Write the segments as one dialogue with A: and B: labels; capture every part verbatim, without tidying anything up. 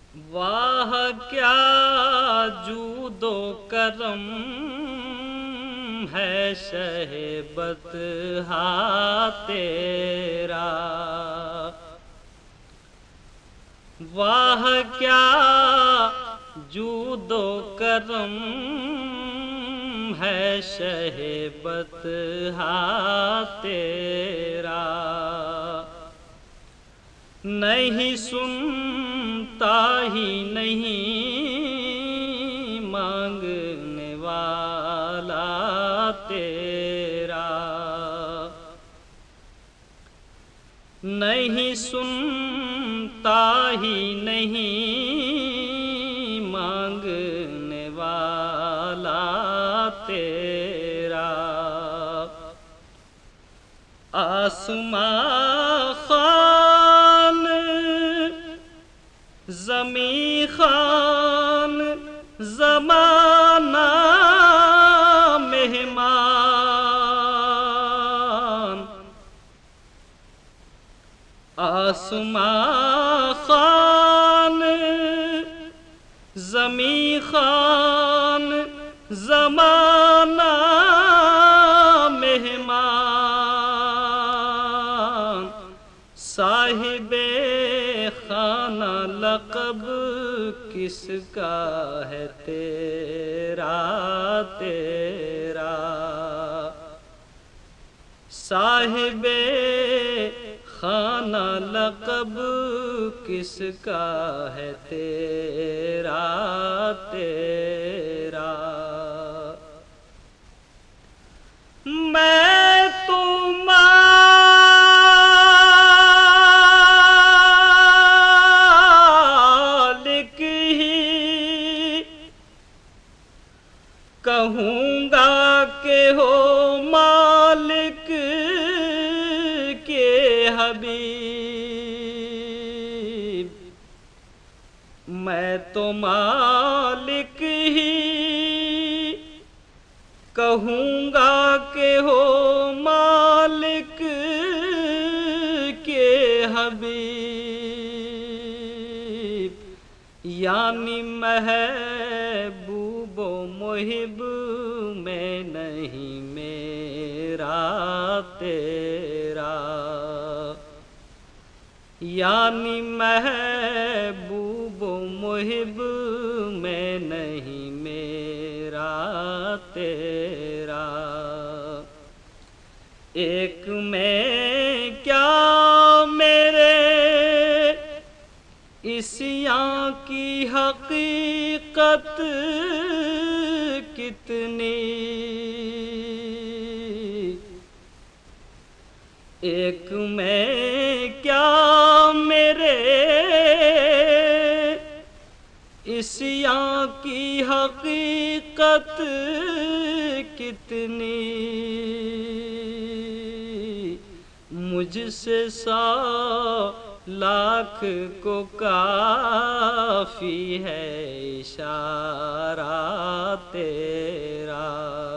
A: واہ کیا جود و کرم ہے شہ بطحا تیرا، واہ کیا جود و کرم ہے شہ بطحا تیرا، نہیں سنتا ہی نہیں مانگنے والا تیرا، نہیں سنتا ہی نہیں مانگنے والا تیرا، آسماں خان زمیں خان زمانہ مہمان، آسماں خان زمیں خان زمانہ مہمان، صاحب خانہ لقب کس کا ہے تیرا تیرا، صاحب خانہ لقب کس کا ہے تیرا تیرا، میں تو مالک ہی کہوں گا کہ ہو مالک کے حبیب، میں تو مالک ہی کہوں گا کہ ہو مالک کے حبیب، یعنی محبوب و محب میں نہیں میرا تیرا، یعنی محبوب و محب میں نہیں میرا تیرا، ایک میں کیا میرے عصیاں کی حقیقت کتنی، ایک میں کیا میرے عصیاں کی حقیقت کتنی، مجھ سے سو لاکھ کو کافی ہے اشارہ تیرا،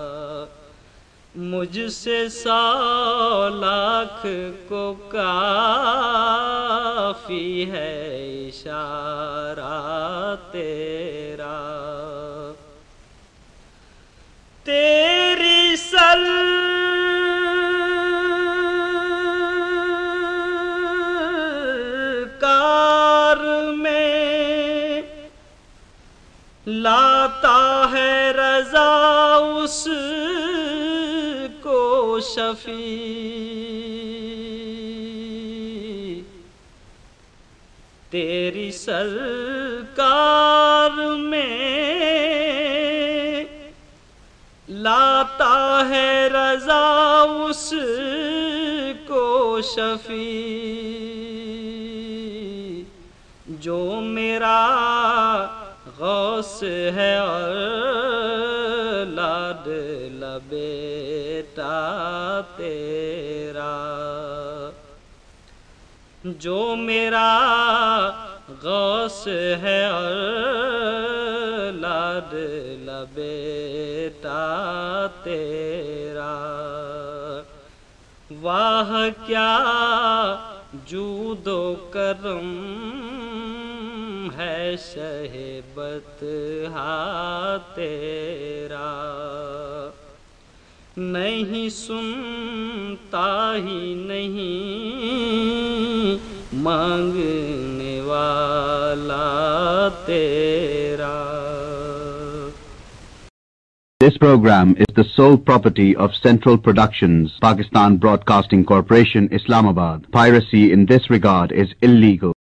A: مجھ سے سو لاکھ کو کافی ہے اشارہ تیرا، تیری سرکار میں لاتا ہے رضا اس کو شفیع، تیری سرکار میں لاتا ہے رضا اس کو شفیع، جو میرا غوث ہے اور لاد لبیٹا تیرا، جو میرا غوث ہے اور لاد لبیٹا تیرا، واہ کیا جود و کرم ہے شہ بطحا تیرا، نہیں سنتا ہی نہیں مانگنے والا تیرا۔
B: This program is the sole property of Central Productions, Pakistan Broadcasting Corporation, Islamabad. Piracy in this regard is illegal.